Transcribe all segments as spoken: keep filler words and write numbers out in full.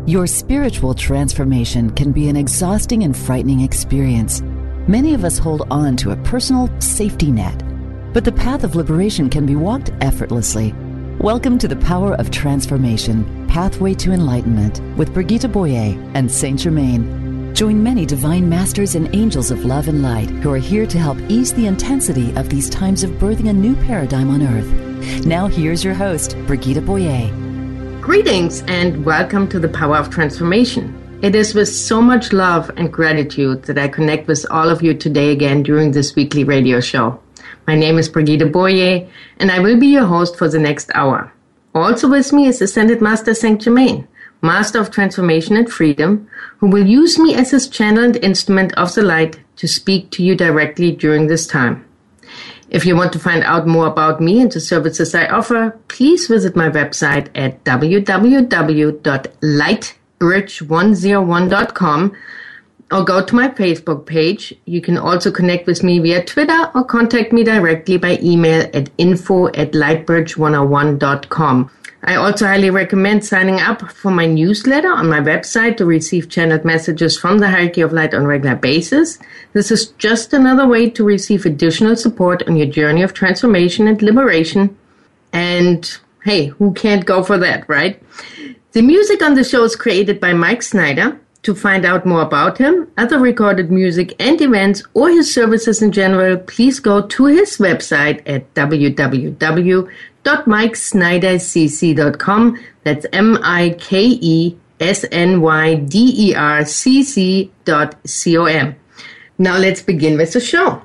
Your spiritual transformation can be an exhausting and frightening experience. Many of us hold on to a personal safety net, but the path of liberation can be walked effortlessly. Welcome to the Power of Transformation, Pathway to Enlightenment with Brigitte Boyer and Saint Germain. Join many divine masters and angels of love and light who are here to help ease the intensity of these times of birthing a new paradigm on Earth. Now here's your host, Brigitte Boyer. Greetings and welcome to the Power of Transformation. It is with so much love and gratitude that I connect with all of you today again during this weekly radio show. My name is Brigitte Boyer and I will be your host for the next hour. Also with me is Ascended Master Saint Germain, Master of Transformation and Freedom, who will use me as his channel and instrument of the light to speak to you directly during this time. If you want to find out more about me and the services I offer, please visit my website at w w w dot light bridge one oh one dot com or go to my Facebook page. You can also connect with me via Twitter or contact me directly by email at info at lightbridge one oh one dot com. I also highly recommend signing up for my newsletter on my website to receive channeled messages from the Hierarchy of Light on a regular basis. This is just another way to receive additional support on your journey of transformation and liberation. And hey, who can't go for that, right? The music on the show is created by Mike Snyder. To find out more about him, other recorded music and events, or his services in general, please go to his website at w w w dot mike snyder c c dot com. That's M I K E S N Y D E R C C dot C O M. Now let's begin with the show.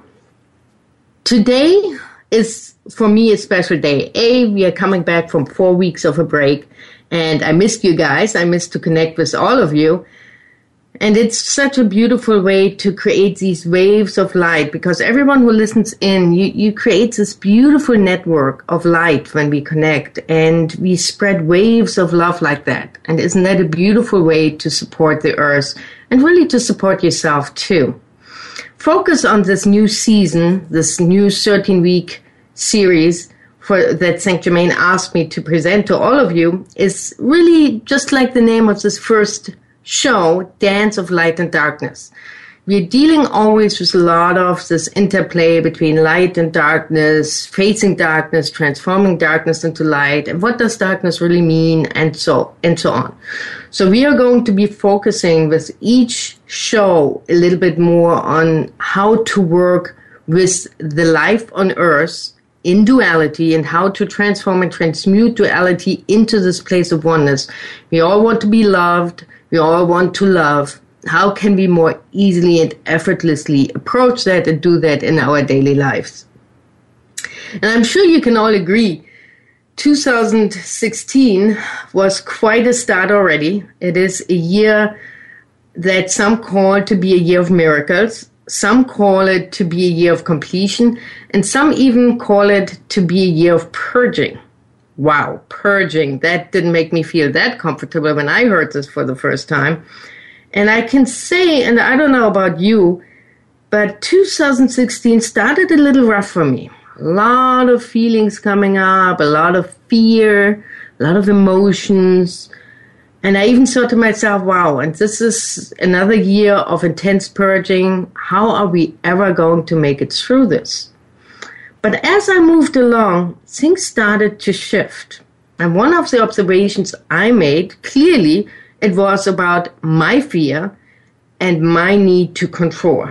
Today is, for me, a special day. A, we are coming back from four weeks of a break, and I missed you guys. I missed to connect with all of you. And it's such a beautiful way to create these waves of light, because everyone who listens in, you, you create this beautiful network of light when we connect, and we spread waves of love like that. And isn't that a beautiful way to support the earth and really to support yourself too? Focus on this new season, this new thirteen-week series for that Saint Germain asked me to present to all of you is really just like the name of this first show, Dance of Light and Darkness. We're dealing always with a lot of this interplay between light and darkness, facing darkness, transforming darkness into light, and what does darkness really mean, and so and so on. So we are going to be focusing with each show a little bit more on how to work with the life on Earth in duality and how to transform and transmute duality into this place of oneness. We all want to be loved. We all want to love. How can we more easily and effortlessly approach that and do that in our daily lives? And I'm sure you can all agree, two thousand sixteen was quite a start already. It is a year that some call to be a year of miracles. Some call it to be a year of completion. And some even call it to be a year of purging. Wow, purging. That didn't make me feel that comfortable when I heard this for the first time. And I can say, and I don't know about you, but two thousand sixteen started a little rough for me. A lot of feelings coming up, a lot of fear, a lot of emotions. And I even thought to myself, wow, and this is another year of intense purging. How are we ever going to make it through this? But as I moved along, things started to shift. And one of the observations I made, clearly, it was about my fear and my need to control.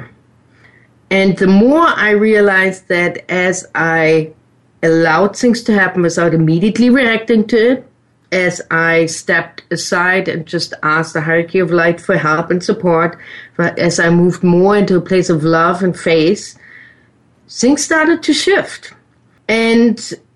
And the more I realized that as I allowed things to happen without immediately reacting to it, as I stepped aside and just asked the Hierarchy of Light for help and support, as I moved more into a place of love and faith, things started to shift. And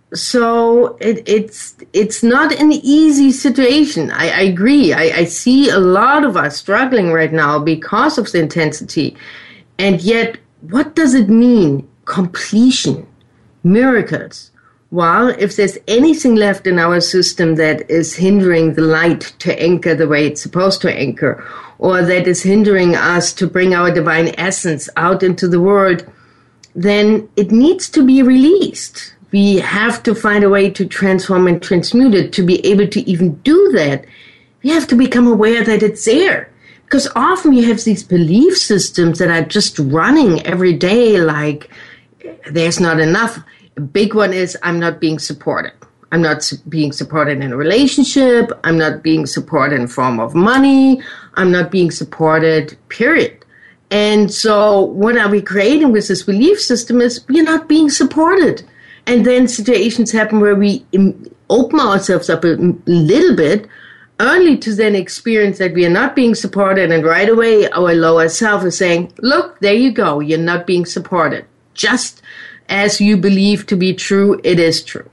so it, it's it's not an easy situation. I, I agree. I, I see a lot of us struggling right now because of the intensity. And yet, what does it mean? Completion, miracles. Well, if there's anything left in our system that is hindering the light to anchor the way it's supposed to anchor, or that is hindering us to bring our divine essence out into the world, then it needs to be released. We have to find a way to transform and transmute it. To be able to even do that, We have to become aware that it's there. Because often you have these belief systems that are just running every day like there's not enough. A big one is I'm not being supported. I'm not being supported in a relationship. I'm not being supported in form of money. I'm not being supported, period. And so what are we creating with this belief system is we're not being supported. And then situations happen where we open ourselves up a little bit, only to then experience that we are not being supported. And right away, our lower self is saying, look, there you go. You're not being supported. Just as you believe to be true, it is true.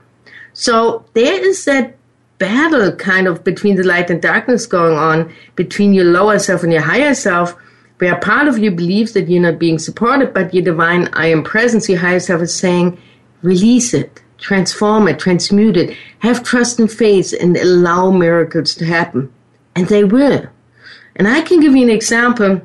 So there is that battle kind of between the light and darkness going on, between your lower self and your higher self, where part of you believes that you're not being supported, but your divine I am presence, your higher self is saying, release it, transform it, transmute it, have trust and faith, and allow miracles to happen. And they will. And I can give you an example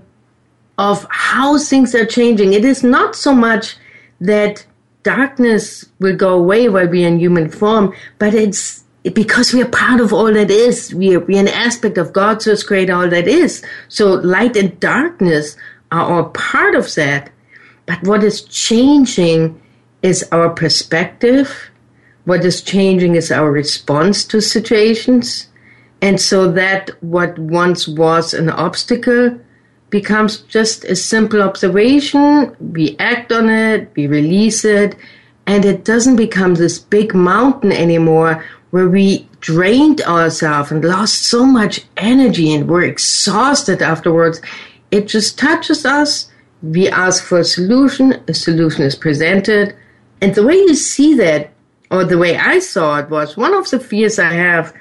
of how things are changing. It is not so much that darkness will go away while we are in human form, but it's because we are part of all that is. We are, we are an aspect of God, so it's great all that is. So light and darkness are all part of that. But what is changing is our perspective. What is changing is our response to situations. And so that what once was an obstacle becomes just a simple observation. We act on it, we release it, and it doesn't become this big mountain anymore where we drained ourselves and lost so much energy and we're exhausted afterwards. It just touches us. We ask for a solution. A solution is presented. And the way you see that, or the way I saw it, was one of the fears I have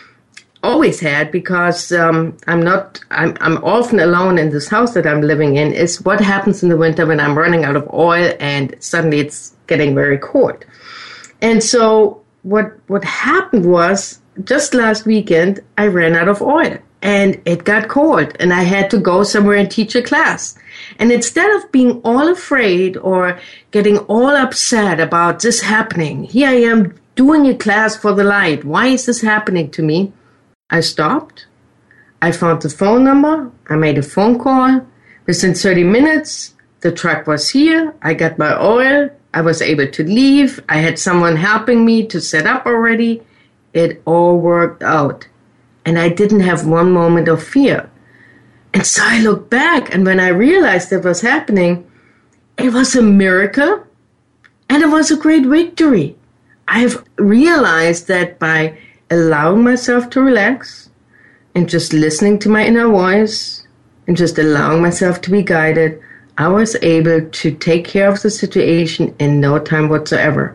always had, because um, I'm not, I'm, I'm often alone in this house that I'm living in, is what happens in the winter when I'm running out of oil and suddenly it's getting very cold. And so what what happened was, just last weekend, I ran out of oil and it got cold and I had to go somewhere and teach a class. And instead of being all afraid or getting all upset about this happening, here I am doing a class for the light. Why is this happening to me? I stopped. I found the phone number. I made a phone call. Within thirty minutes, the truck was here. I got my oil. I was able to leave. I had someone helping me to set up already. It all worked out. And I didn't have one moment of fear. And so I looked back, and when I realized that was happening, it was a miracle, and it was a great victory. I've realized that by allowing myself to relax and just listening to my inner voice and just allowing myself to be guided, I was able to take care of the situation in no time whatsoever.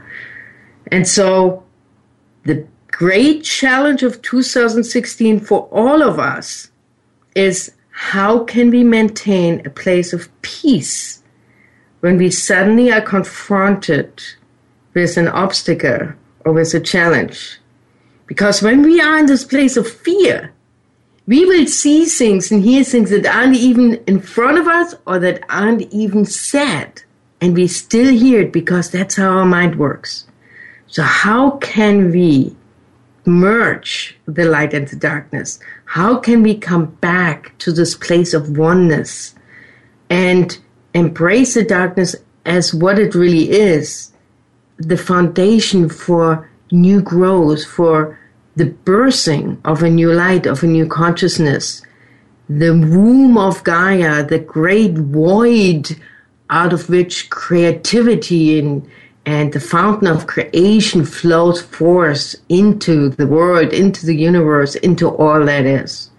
And so the great challenge of two thousand sixteen for all of us is, how can we maintain a place of peace when we suddenly are confronted with an obstacle or with a challenge? Because when we are in this place of fear, we will see things and hear things that aren't even in front of us or that aren't even said. And we still hear it because that's how our mind works. So how can we merge the light and the darkness? How can we come back to this place of oneness and embrace the darkness as what it really is, the foundation for new growth, for the birthing of a new light, of a new consciousness, the womb of Gaia, the great void out of which creativity and, and the fountain of creation flows forth into the world, into the universe, into all that is.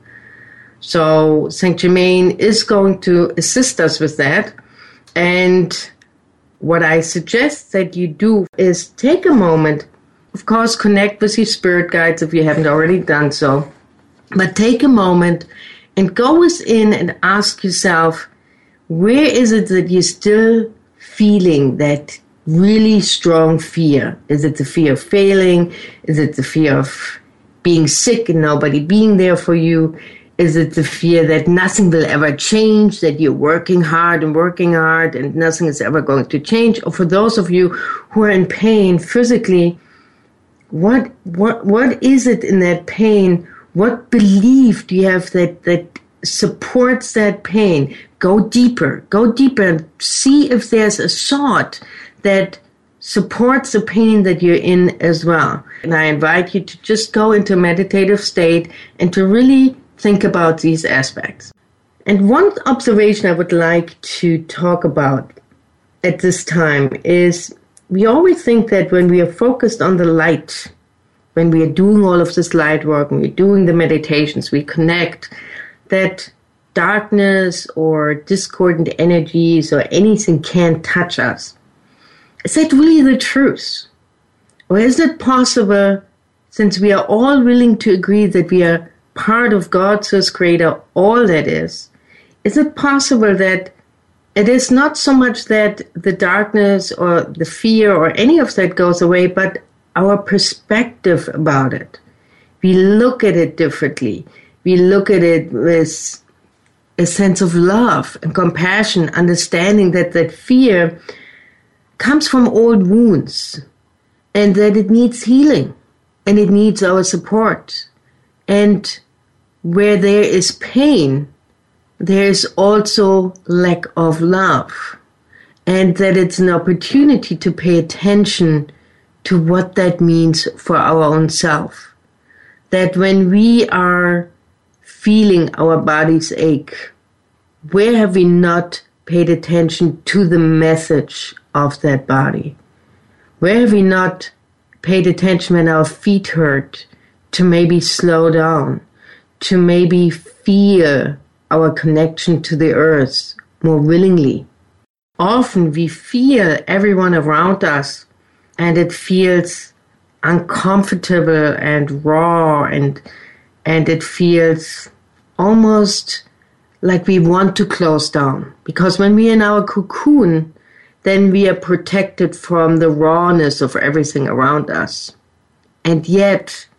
So Saint Germain is going to assist us with that. And what I suggest that you do is take a moment. Of course, connect with your spirit guides if you haven't already done so. But take a moment and go within and ask yourself, where is it that you're still feeling that really strong fear? Is it the fear of failing? Is it the fear of being sick and nobody being there for you? Is it the fear that nothing will ever change, that you're working hard and working hard and nothing is ever going to change? Or for those of you who are in pain physically, What what what is it in that pain What belief do you have that, that supports that pain? Go deeper, go deeper and see if there's a thought that supports the pain that you're in as well. And I invite you to just go into a meditative state and to really think about these aspects. And one observation I would like to talk about at this time is we always think that when we are focused on the light, when we are doing all of this light work, when we're doing the meditations, we connect, that darkness or discordant energies or anything can't touch us. Is that really the truth? Or is it possible, since we are all willing to agree that we are part of God's first creator, all that is, is it possible that it is not so much that the darkness or the fear or any of that goes away, but our perspective about it? We look at it differently. We look at it with a sense of love and compassion, understanding that that fear comes from old wounds and that it needs healing and it needs our support. And where there is pain, there is also lack of love, and that it's an opportunity to pay attention to what that means for our own self. That when we are feeling our bodies ache, where have we not paid attention to the message of that body? Where have we not paid attention when our feet hurt to maybe slow down, to maybe feel our connection to the earth more willingly? Often we feel everyone around us and it feels uncomfortable and raw, and and it feels almost like we want to close down. Because when we're in our cocoon, then we are protected from the rawness of everything around us. And yet,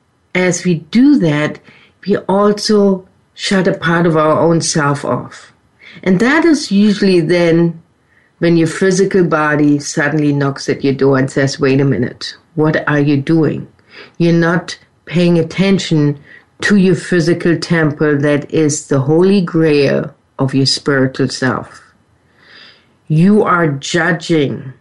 as we do that, we also shut a part of our own self off. And that is usually then when your physical body suddenly knocks at your door and says, wait a minute, what are you doing? You're not paying attention to your physical temple that is the holy grail of your spiritual self. You are judging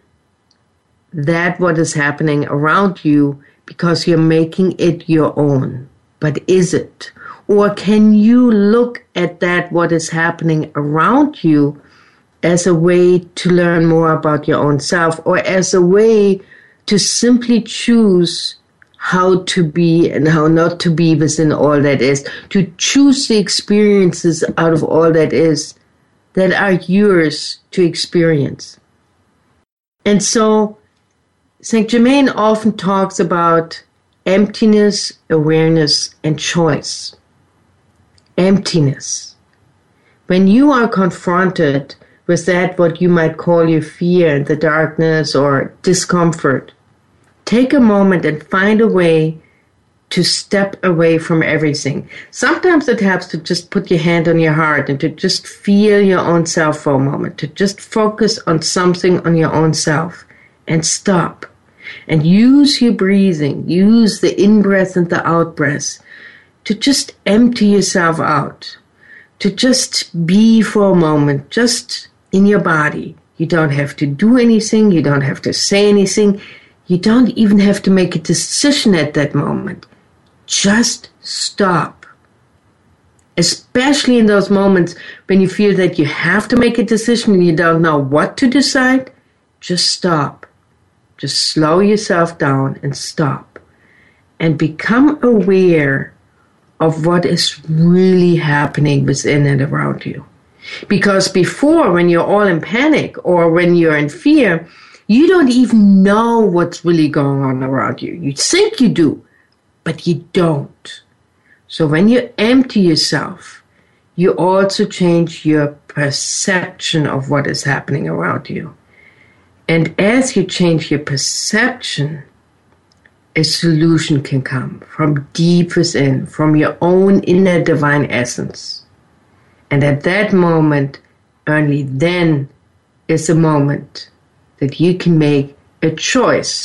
that what is happening around you because you're making it your own. But is it? Or can you look at that what is happening around you as a way to learn more about your own self, or as a way to simply choose how to be and how not to be within all that is, to choose the experiences out of all that is that are yours to experience. And so Saint Germain often talks about emptiness, awareness, and choice. Emptiness. When you are confronted with that what you might call your fear and the darkness or discomfort, take a moment and find a way to step away from everything. Sometimes it helps to just put your hand on your heart and to just feel your own self for a moment, to just focus on something on your own self and stop. And use your breathing, use the in-breath and the out-breath to just empty yourself out, to just be for a moment, just in your body. You don't have to do anything, you don't have to say anything, you don't even have to make a decision at that moment. Just stop. Especially in those moments when you feel that you have to make a decision and you don't know what to decide, just stop. Just slow yourself down and stop. And become aware of what is really happening within and around you. Because before, when you're all in panic or when you're in fear, you don't even know what's really going on around you. You think you do, but you don't. So when you empty yourself, you also change your perception of what is happening around you. And as you change your perception, a solution can come from deep within, from your own inner divine essence. And at that moment, only then is the moment that you can make a choice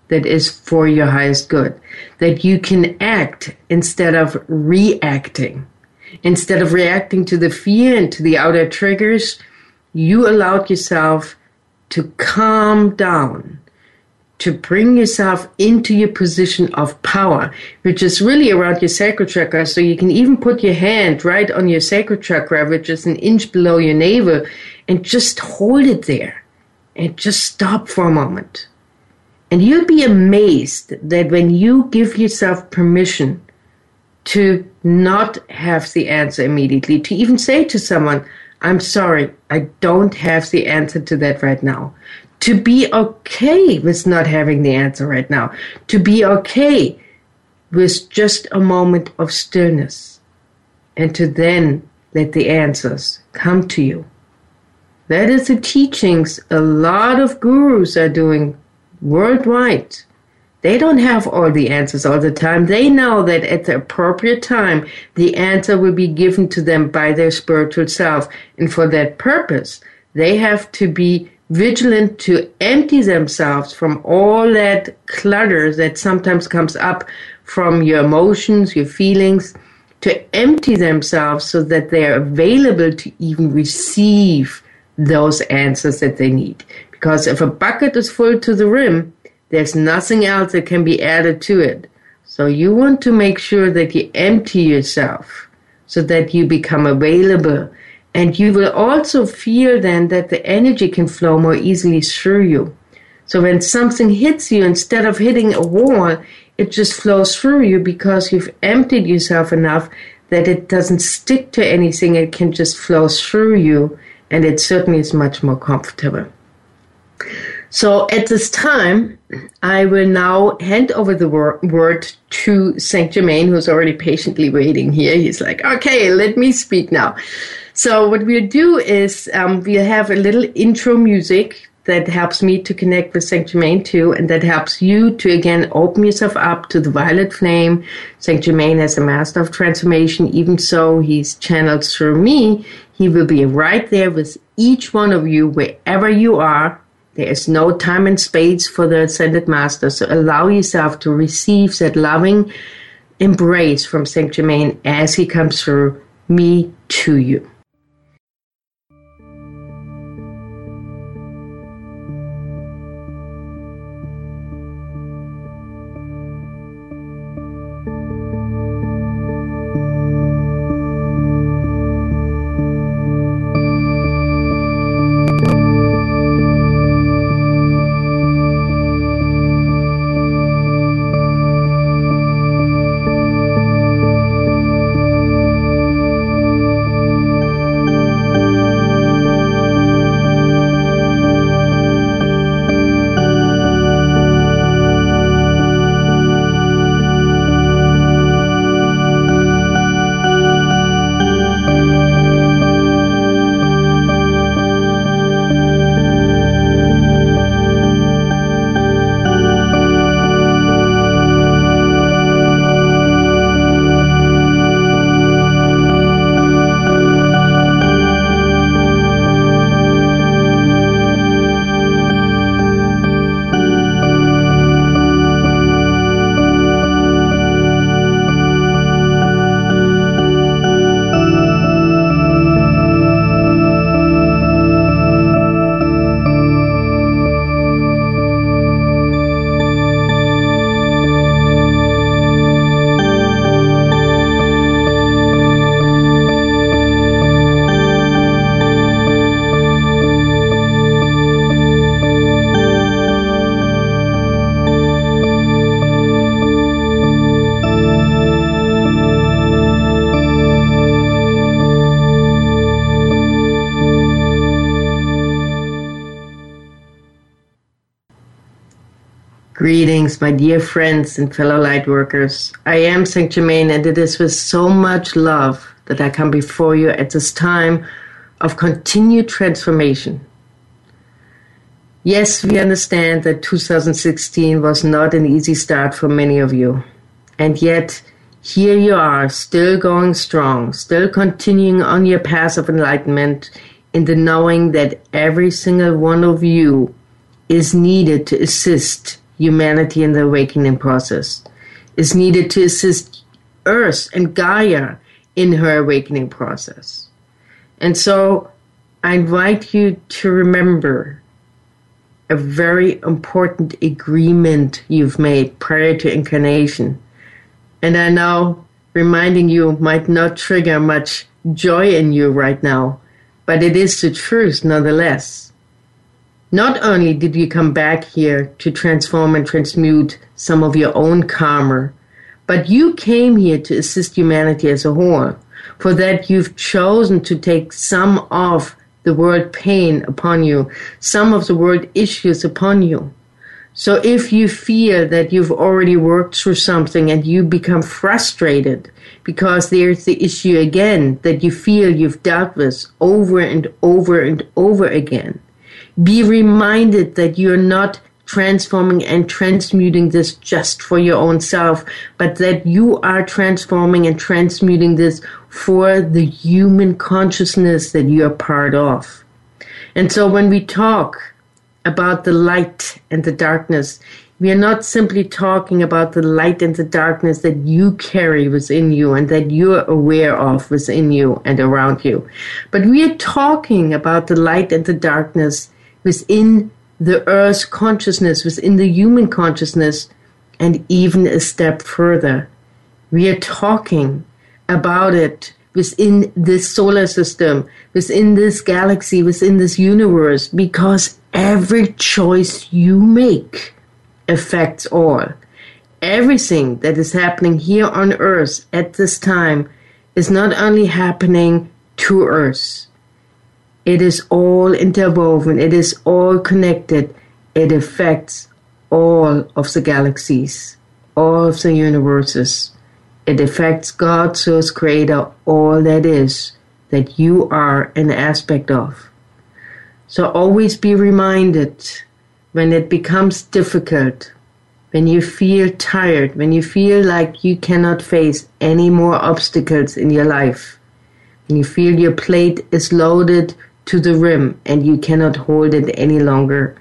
that is for your highest good, that you can act instead of reacting. Instead of reacting to the fear and to the outer triggers, you allowed yourself to calm down, to bring yourself into your position of power, which is really around your sacral chakra. So you can even put your hand right on your sacral chakra, which is an inch below your navel, and just hold it there and just stop for a moment. And you'll be amazed that when you give yourself permission to not have the answer immediately, to even say to someone, I'm sorry, I don't have the answer to that right now. To be okay with not having the answer right now. To be okay with just a moment of stillness. And to then let the answers come to you. That is the teachings a lot of gurus are doing worldwide. They don't have all the answers all the time. They know that at the appropriate time, the answer will be given to them by their spiritual self. And for that purpose, they have to be vigilant to empty themselves from all that clutter that sometimes comes up from your emotions, your feelings, to empty themselves so that they are available to even receive those answers that they need. Because if a bucket is full to the rim, there's nothing else that can be added to it. So you want to make sure that you empty yourself so that you become available. And you will also feel then that the energy can flow more easily through you. So when something hits you, instead of hitting a wall, it just flows through you because you've emptied yourself enough that it doesn't stick to anything. It can just flow through you. And it certainly is much more comfortable. So at this time, I will now hand over the wor- word to Saint Germain, who's already patiently waiting here. He's like, okay, let me speak now. So what we'll do is um, we'll have a little intro music that helps me to connect with Saint Germain too, and that helps you to, again, open yourself up to the violet flame. Saint Germain is a master of transformation. Even so, he's channeled through me. He will be right there with each one of you, wherever you are. There is no time and space for the Ascended Master, so allow yourself to receive that loving embrace from Saint Germain as he comes through me to you. Greetings, my dear friends and fellow light workers. I am Saint Germain, and it is with so much love that I come before you at this time of continued transformation. Yes, we understand that two thousand sixteen was not an easy start for many of you. And yet, here you are, still going strong, still continuing on your path of enlightenment in the knowing that every single one of you is needed to assist humanity in the awakening process, is needed to assist Earth and Gaia in her awakening process. And so I invite you to remember a very important agreement you've made prior to incarnation. And I know reminding you might not trigger much joy in you right now, but it is the truth nonetheless. Not only did you come back here to transform and transmute some of your own karma, but you came here to assist humanity as a whole. For that, you've chosen to take some of the world pain upon you, some of the world issues upon you. So if you feel that you've already worked through something and you become frustrated because there's the issue again that you feel you've dealt with over and over and over again, be reminded that you're not transforming and transmuting this just for your own self, but that you are transforming and transmuting this for the human consciousness that you are part of. And so when we talk about the light and the darkness, we are not simply talking about the light and the darkness that you carry within you and that you're aware of within you and around you, but we are talking about the light and the darkness within the Earth's consciousness, within the human consciousness, and even a step further. We are talking about it within this solar system, within this galaxy, within this universe, because every choice you make affects all. Everything that is happening here on Earth at this time is not only happening to Earth. It is all interwoven. It is all connected. It affects all of the galaxies, all of the universes. It affects God, Source, Creator, all that is, that you are an aspect of. So always be reminded when it becomes difficult, when you feel tired, when you feel like you cannot face any more obstacles in your life, when you feel your plate is loaded to the rim and you cannot hold it any longer,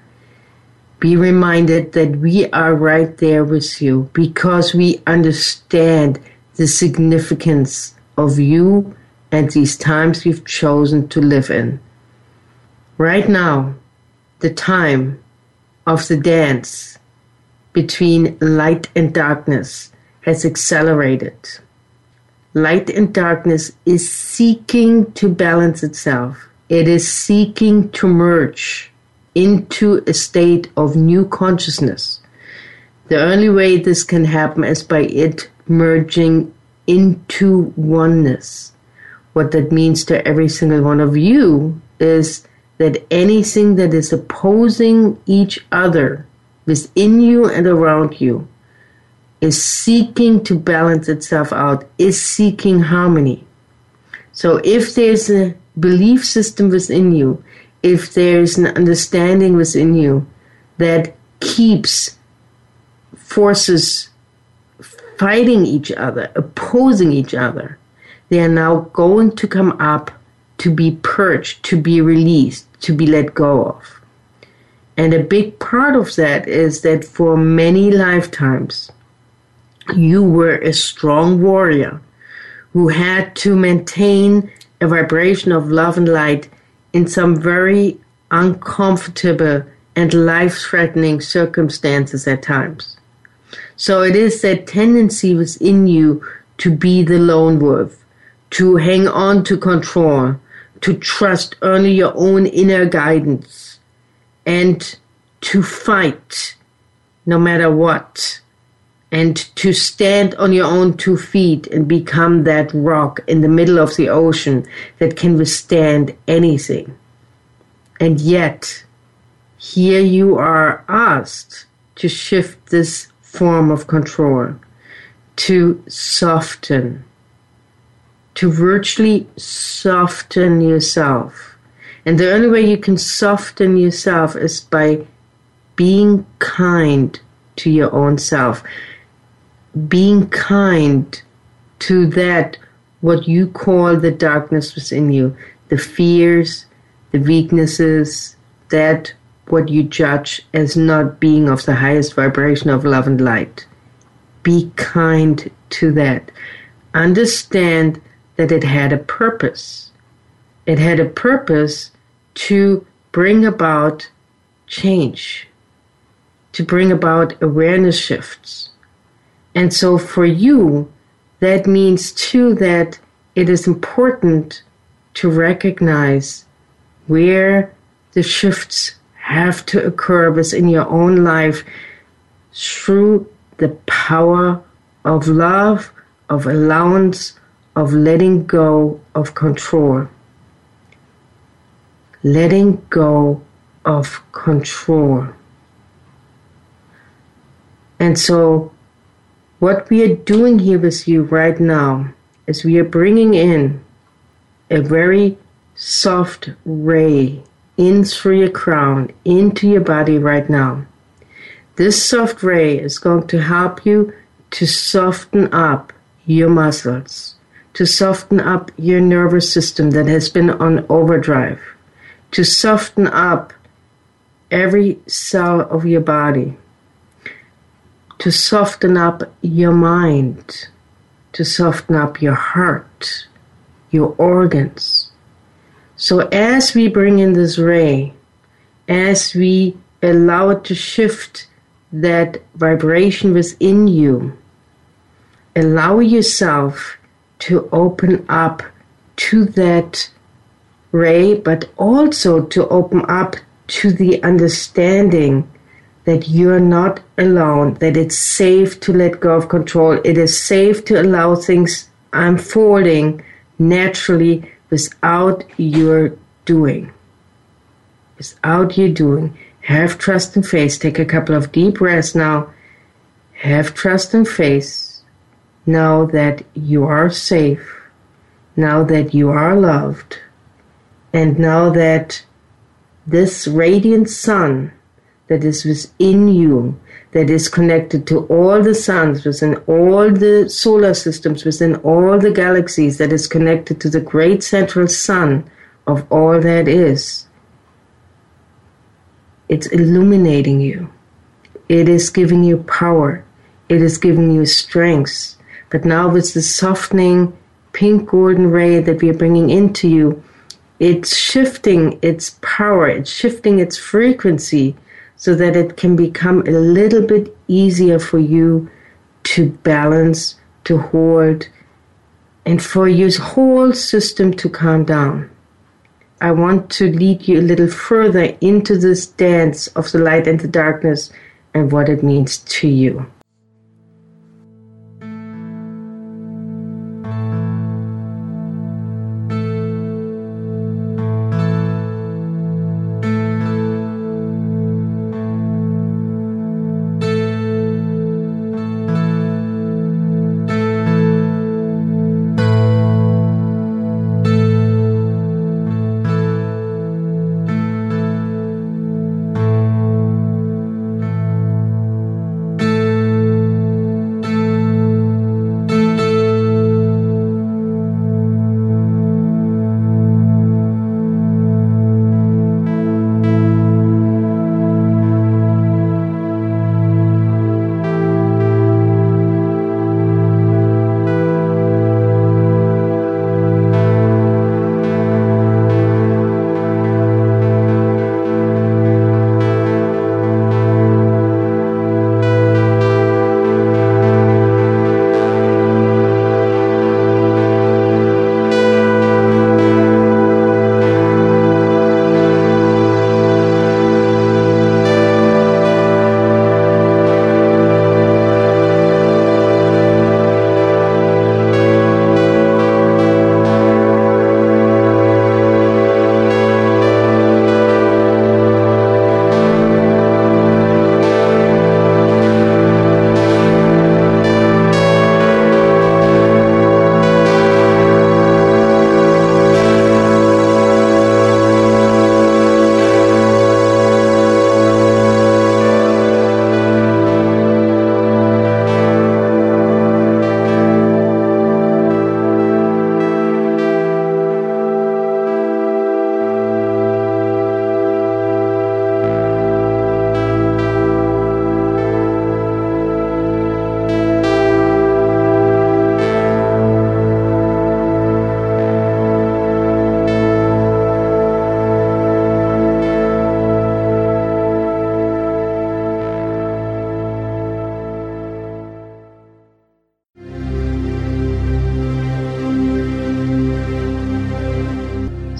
be reminded that we are right there with you because we understand the significance of you and these times you've chosen to live in. Right now, the time of the dance between light and darkness has accelerated. Light and darkness is seeking to balance itself. It is seeking to merge into a state of new consciousness. The only way this can happen is by it merging into oneness. What that means to every single one of you is that anything that is opposing each other within you and around you is seeking to balance itself out, is seeking harmony. So if there's a belief system within you, if there's an understanding within you that keeps forces fighting each other, opposing each other, they are now going to come up to be purged, to be released, to be let go of. And a big part of that is that for many lifetimes, you were a strong warrior who had to maintain a vibration of love and light in some very uncomfortable and life-threatening circumstances at times. So it is that tendency within you to be the lone wolf, to hang on to control, to trust only your own inner guidance, and to fight no matter what, and to stand on your own two feet and become that rock in the middle of the ocean that can withstand anything. And yet, here you are asked to shift this form of control, to soften, to virtually soften yourself. And the only way you can soften yourself is by being kind to your own self, being kind to that, what you call the darkness within you, the fears, the weaknesses, that what you judge as not being of the highest vibration of love and light. Be kind to that. Understand that it had a purpose. It had a purpose to bring about change, to bring about awareness shifts. And so for you, that means too that it is important to recognize where the shifts have to occur within your own life through the power of love, of allowance, of letting go of control. Letting go of control. And so what we are doing here with you right now is we are bringing in a very soft ray in through your crown, into your body right now. This soft ray is going to help you to soften up your muscles, to soften up your nervous system that has been on overdrive, to soften up every cell of your body, to soften up your mind, to soften up your heart, your organs. So as we bring in this ray, as we allow it to shift that vibration within you, allow yourself to open up to that ray, but also to open up to the understanding that you're not alone, that it's safe to let go of control. It is safe to allow things unfolding naturally without your doing. Without you doing. Have trust and faith. Take a couple of deep breaths now. Have trust and faith. Know that you are safe. Know that you are loved. And know that this radiant sun that is within you, that is connected to all the suns, within all the solar systems, within all the galaxies, that is connected to the great central sun of all that is. It's illuminating you. It is giving you power. It is giving you strength. But now with the softening pink golden ray that we are bringing into you, it's shifting its power, it's shifting its frequency, so that it can become a little bit easier for you to balance, to hold, and for your whole system to calm down. I want to lead you a little further into this dance of the light and the darkness and what it means to you.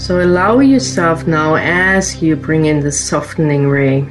So allow yourself now, as you bring in the softening ray,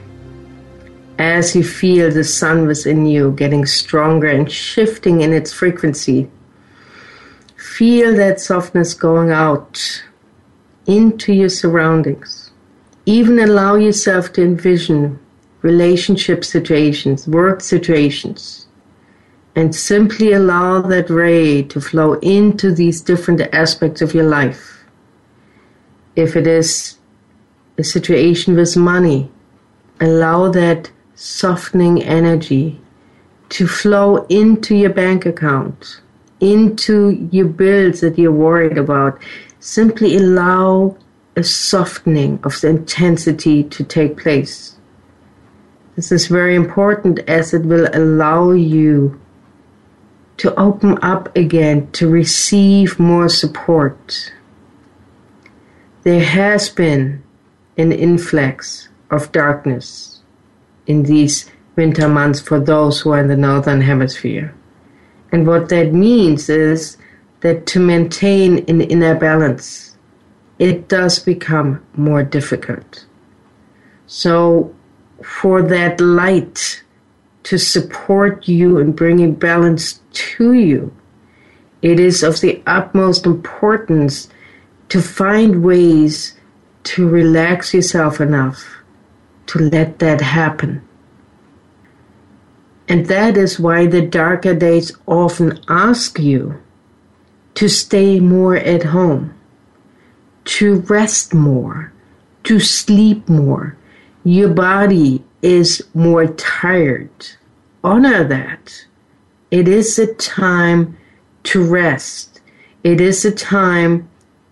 as you feel the sun within you getting stronger and shifting in its frequency, feel that softness going out into your surroundings. Even allow yourself to envision relationship situations, work situations, and simply allow that ray to flow into these different aspects of your life. If it is a situation with money, allow that softening energy to flow into your bank account, into your bills that you're worried about. Simply allow a softening of the intensity to take place. This is very important, as it will allow you to open up again, to receive more support. There has been an influx of darkness in these winter months for those who are in the northern hemisphere. And what that means is that to maintain an inner balance, it does become more difficult. So for that light to support you in bringing balance to you, it is of the utmost importance to find ways to relax yourself enough to let that happen. And that is why the darker days often ask you to stay more at home, to rest more, to sleep more. Your body is more tired. Honor that. It is a time to rest. It is a time,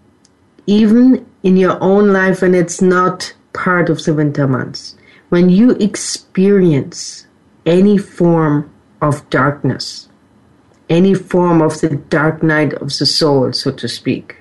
even in your own life when it's not part of the winter months, when you experience any form of darkness, any form of the dark night of the soul, so to speak,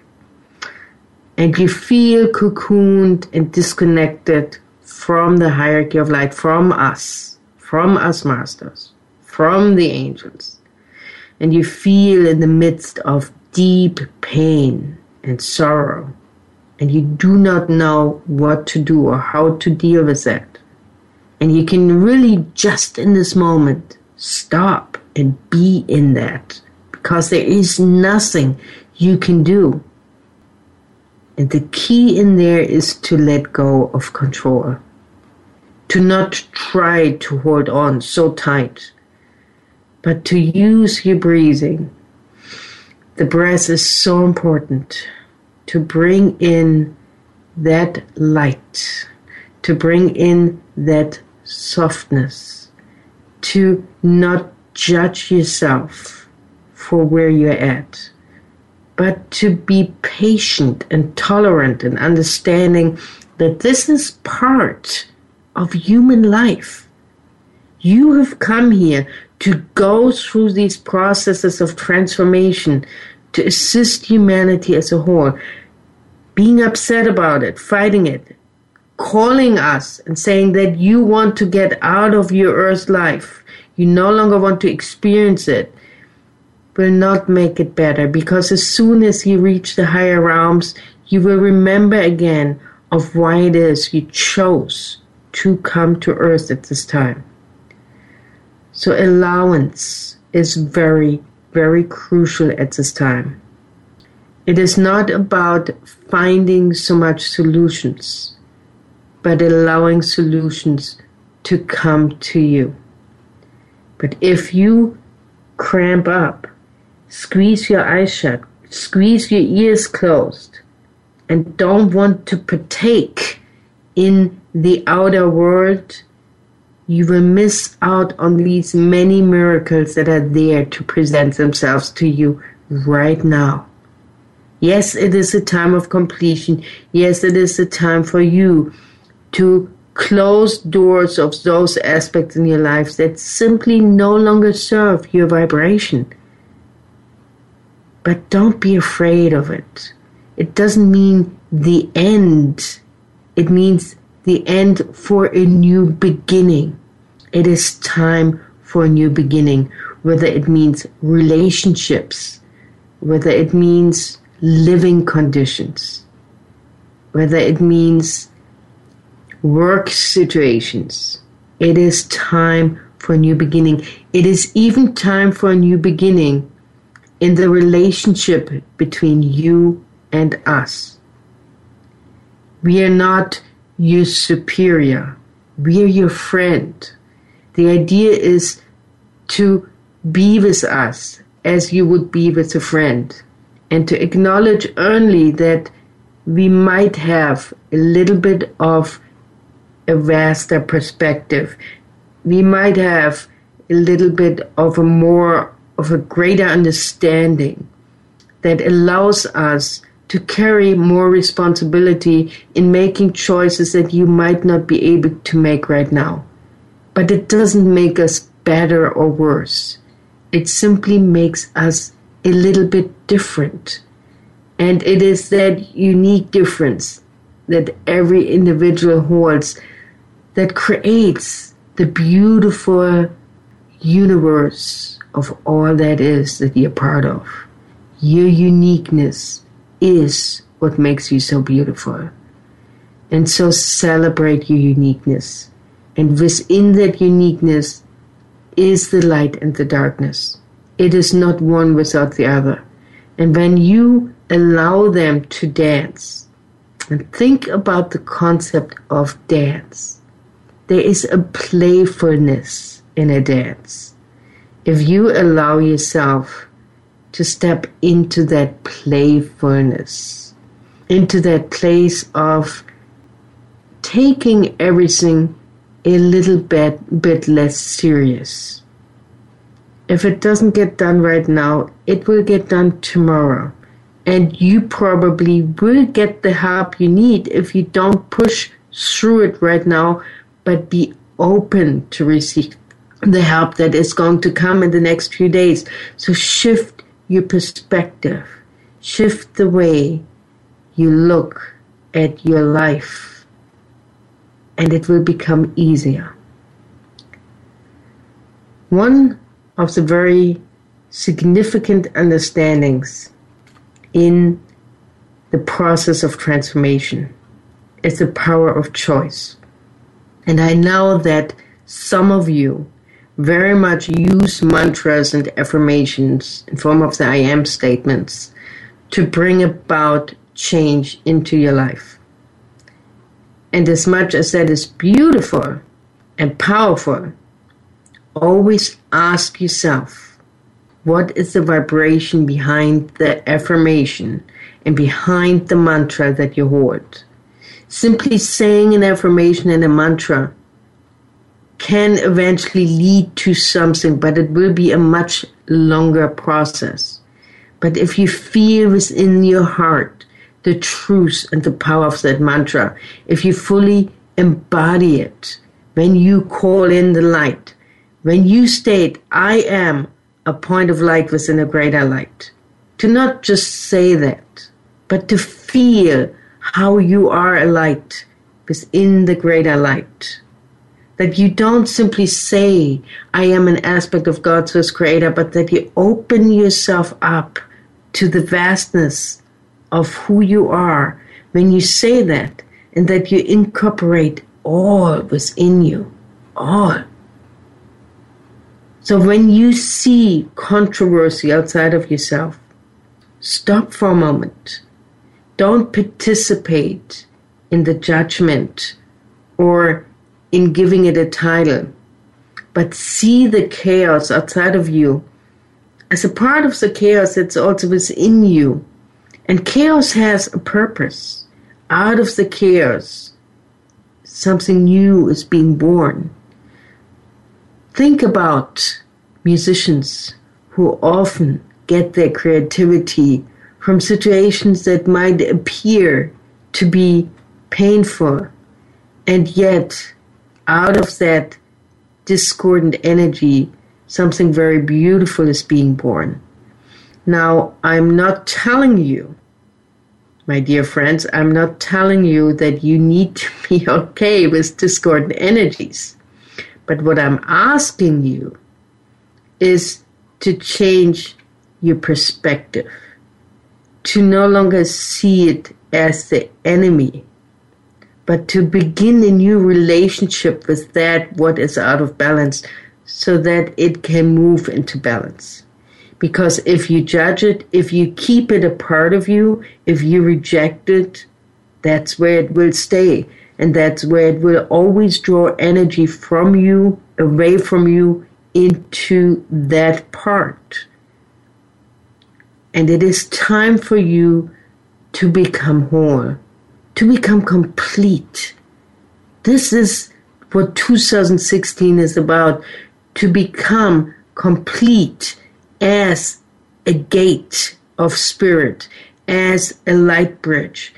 and you feel cocooned and disconnected from the hierarchy of light, from us, from us masters, from the angels, and you feel in the midst of deep pain and sorrow, and you do not know what to do or how to deal with that, and you can really just in this moment stop and be in that, because there is nothing you can do. And the key in there is to let go of control, to not try to hold on so tight, but to use your breathing. The breath is so important to bring in that light, to bring in that softness, to not judge yourself for where you're at, but to be patient and tolerant and understanding that this is part of human life. You have come here to go through these processes of transformation, to assist humanity as a whole, being upset about it, fighting it, calling us and saying that you want to get out of your earth life, you no longer want to experience it, will not make it better, because as soon as you reach the higher realms, you will remember again of why it is you chose to come to earth at this time. So allowance is very, very crucial at this time. It is not about finding so much solutions, but allowing solutions to come to you. But if you cramp up, squeeze your eyes shut, squeeze your ears closed, and don't want to partake in the outer world, you will miss out on these many miracles that are there to present themselves to you right now. Yes, it is a time of completion. Yes, it is a time for you to close doors of those aspects in your life that simply no longer serve your vibration. But don't be afraid of it. It doesn't mean the end. It means the end for a new beginning. It is time for a new beginning, whether it means relationships, whether it means living conditions. whether it means work situations. It is time for a new beginning. It is even time for a new beginning in the relationship between you and us. We are not your superior. We are your friend. The idea is to be with us as you would be with a friend, and to acknowledge only that we might have a little bit of a vaster perspective. We might have a little bit of a more of a greater understanding that allows us to carry more responsibility in making choices that you might not be able to make right now. But it doesn't make us better or worse. It simply makes us a little bit different. And it is that unique difference that every individual holds that creates the beautiful universe of all that is that you're part of. Your uniqueness is what makes you so beautiful. And so celebrate your uniqueness. And within that uniqueness is the light and the darkness. It is not one without the other. And when you allow them to dance, and think about the concept of dance, there is a playfulness in a dance. If you allow yourself to step into that playfulness, into that place of taking everything a little bit, bit less serious. If it doesn't get done right now, it will get done tomorrow. And you probably will get the help you need if you don't push through it right now, but be open to receive the help that is going to come in the next few days. So shift your perspective. Shift the way you look at your life. And it will become easier. One of the very significant understandings in the process of transformation is the power of choice. And I know that some of you very much use mantras and affirmations in form of the I am statements to bring about change into your life. And as much as that is beautiful and powerful, always ask yourself, what is the vibration behind the affirmation and behind the mantra that you hold? Simply saying an affirmation and a mantra can eventually lead to something, but it will be a much longer process. But if you feel within your heart the truth and the power of that mantra, if you fully embody it, when you call in the light, when you state, I am a point of light within a greater light, to not just say that, but to feel how you are a light within the greater light. That you don't simply say, I am an aspect of God's first creator, but that you open yourself up to the vastness of who you are when you say that, and that you incorporate all within you, all. So when you see controversy outside of yourself, stop for a moment. Don't participate in the judgment or in giving it a title, but see the chaos outside of you as a part of the chaos that's also within you. And chaos has a purpose. Out of the chaos, something new is being born. Think about musicians who often get their creativity from situations that might appear to be painful, and yet out of that discordant energy, something very beautiful is being born. Now, I'm not telling you, my dear friends, I'm not telling you that you need to be okay with discordant energies. But what I'm asking you is to change your perspective, to no longer see it as the enemy, but to begin a new relationship with that what is out of balance so that it can move into balance. Because if you judge it, if you keep it a part of you, if you reject it, that's where it will stay. And that's where it will always draw energy from you, away from you, into that part. And it is time for you to become whole, to become complete. This is what two thousand sixteen is about, to become complete as a gate of spirit, as a light bridge,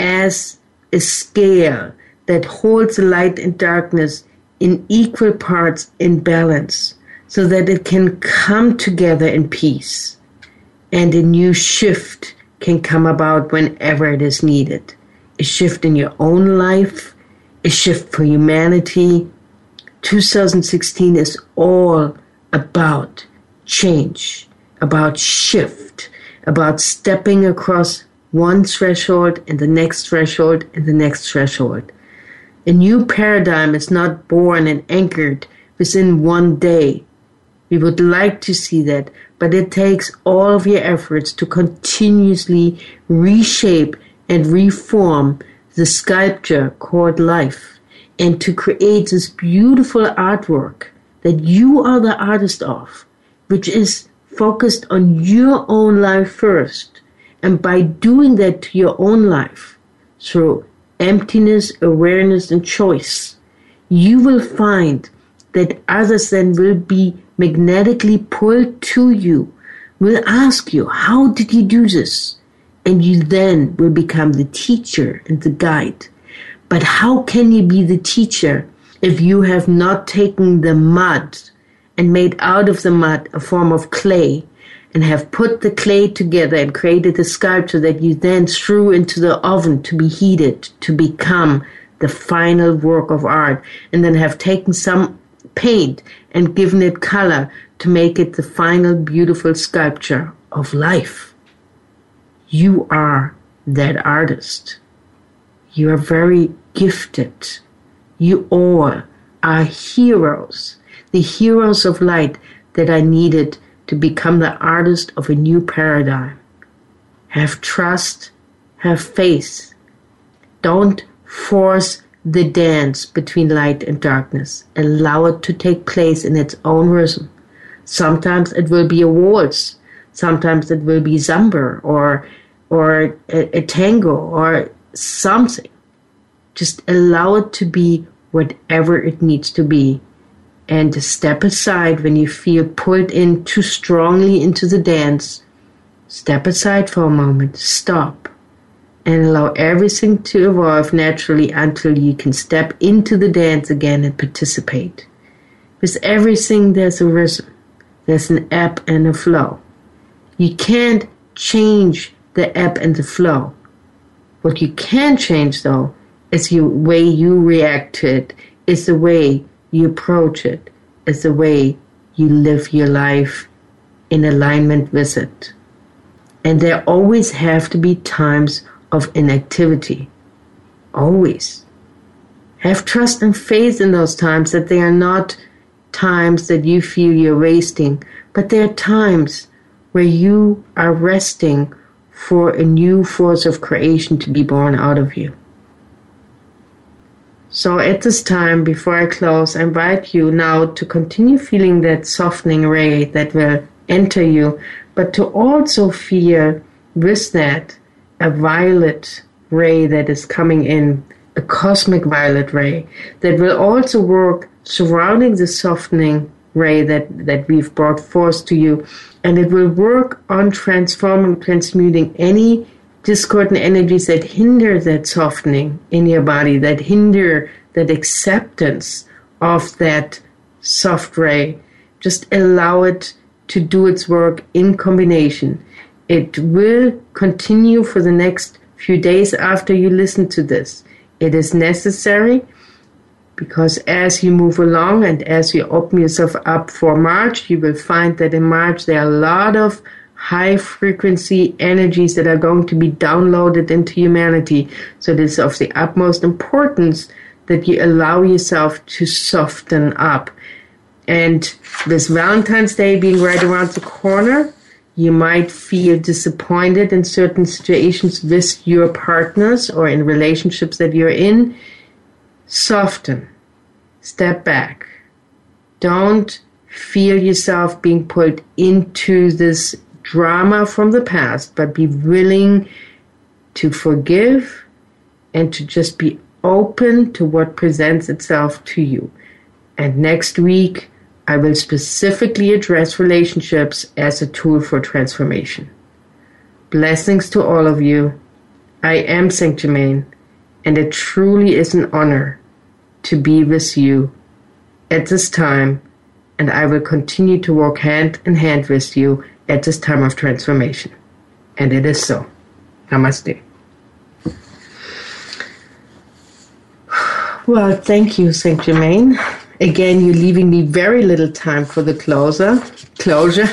as a scale that holds light and darkness in equal parts in balance, so that it can come together in peace, and a new shift can come about whenever it is needed. A shift in your own life, a shift for humanity. two thousand sixteen is all about change, about shift, about stepping across one threshold and the next threshold and the next threshold. A new paradigm is not born and anchored within one day. We would like to see that, but it takes all of your efforts to continuously reshape and reform the sculpture called life, and to create this beautiful artwork that you are the artist of, which is focused on your own life first. And by doing that to your own life, through emptiness, awareness, and choice, you will find that others then will be magnetically pulled to you, will ask you, how did you do this? And you then will become the teacher and the guide. But how can you be the teacher if you have not taken the mud and made out of the mud a form of clay, and have put the clay together and created a sculpture that you then threw into the oven to be heated, to become the final work of art, and then have taken some paint and given it color to make it the final beautiful sculpture of life? You are that artist. You are very gifted. You all are heroes, the heroes of light that I needed to become the artist of a new paradigm. Have trust, have faith. Don't force the dance between light and darkness. Allow it to take place in its own rhythm. Sometimes it will be a waltz. Sometimes it will be samba or or a, a tango or something. Just allow it to be whatever it needs to be. And step aside when you feel pulled in too strongly into the dance. Step aside for a moment. Stop. And allow everything to evolve naturally until you can step into the dance again and participate. With everything, there's a rhythm. There's an ebb and a flow. You can't change the ebb and the flow. What you can change, though, is the way you react to it, is the way you approach it, is the way you live your life in alignment with it. And there always have to be times of inactivity. Always. Have trust and faith in those times, that they are not times that you feel you're wasting, but they are times where you are resting for a new force of creation to be born out of you. So at this time, before I close, I invite you now to continue feeling that softening ray that will enter you, but to also feel with that a violet ray that is coming in, a cosmic violet ray that will also work surrounding the softening ray that, that we've brought forth to you. And it will work on transforming, transmuting any discordant energies that hinder that softening in your body, that hinder that acceptance of that soft ray. Just allow it to do its work in combination. It will continue for the next few days after you listen to this. It is necessary because as you move along and as you open yourself up for March, you will find that in March there are a lot of high frequency energies that are going to be downloaded into humanity. So it is of the utmost importance that you allow yourself to soften up. And this Valentine's Day being right around the corner, you might feel disappointed in certain situations with your partners or in relationships that you're in. Soften. Step back. Don't feel yourself being pulled into this drama from the past, but be willing to forgive and to just be open to what presents itself to you. And next week, I will specifically address relationships as a tool for transformation. Blessings to all of you. I am Saint Germain, and it truly is an honor to be with you at this time, and I will continue to walk hand in hand with you at this time of transformation. And it is so. Namaste. Well, thank you, Saint Germain. Again, you're leaving me very little time for the closer. Closure.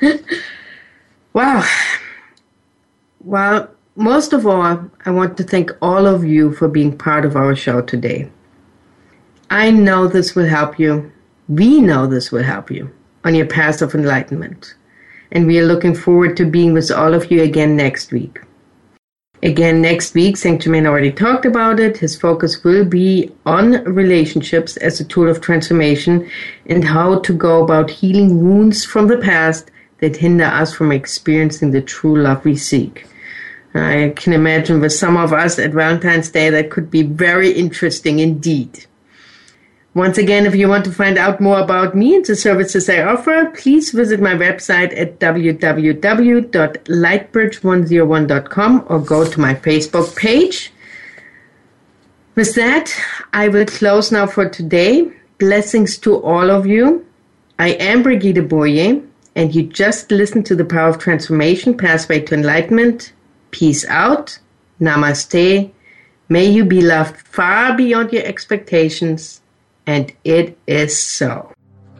Wow. Well, most of all, I want to thank all of you for being part of our show today. I know this will help you. We know this will help you on your path of enlightenment. And we are looking forward to being with all of you again next week. Again, next week, Saint Germain already talked about it. His focus will be on relationships as a tool of transformation and how to go about healing wounds from the past that hinder us from experiencing the true love we seek. I can imagine with some of us at Valentine's Day that could be very interesting indeed. Once again, if you want to find out more about me and the services I offer, please visit my website at w w w dot lightbridge one oh one dot com or go to my Facebook page. With that, I will close now for today. Blessings to all of you. I am Brigitte Boyer, and you just listened to the Power of Transformation, Pathway to Enlightenment. Peace out. Namaste. May you be loved far beyond your expectations. And it is so.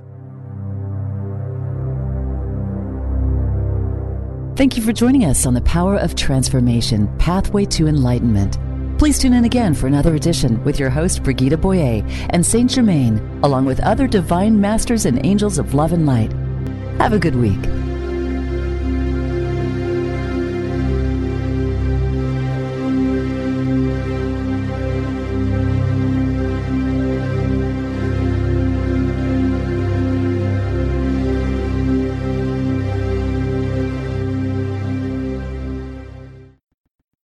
Thank you for joining us on the Power of Transformation, Pathway to Enlightenment. Please tune in again for another edition with your host, Brigitte Boyer, and Saint Germain, along with other divine masters and angels of love and light. Have a good week.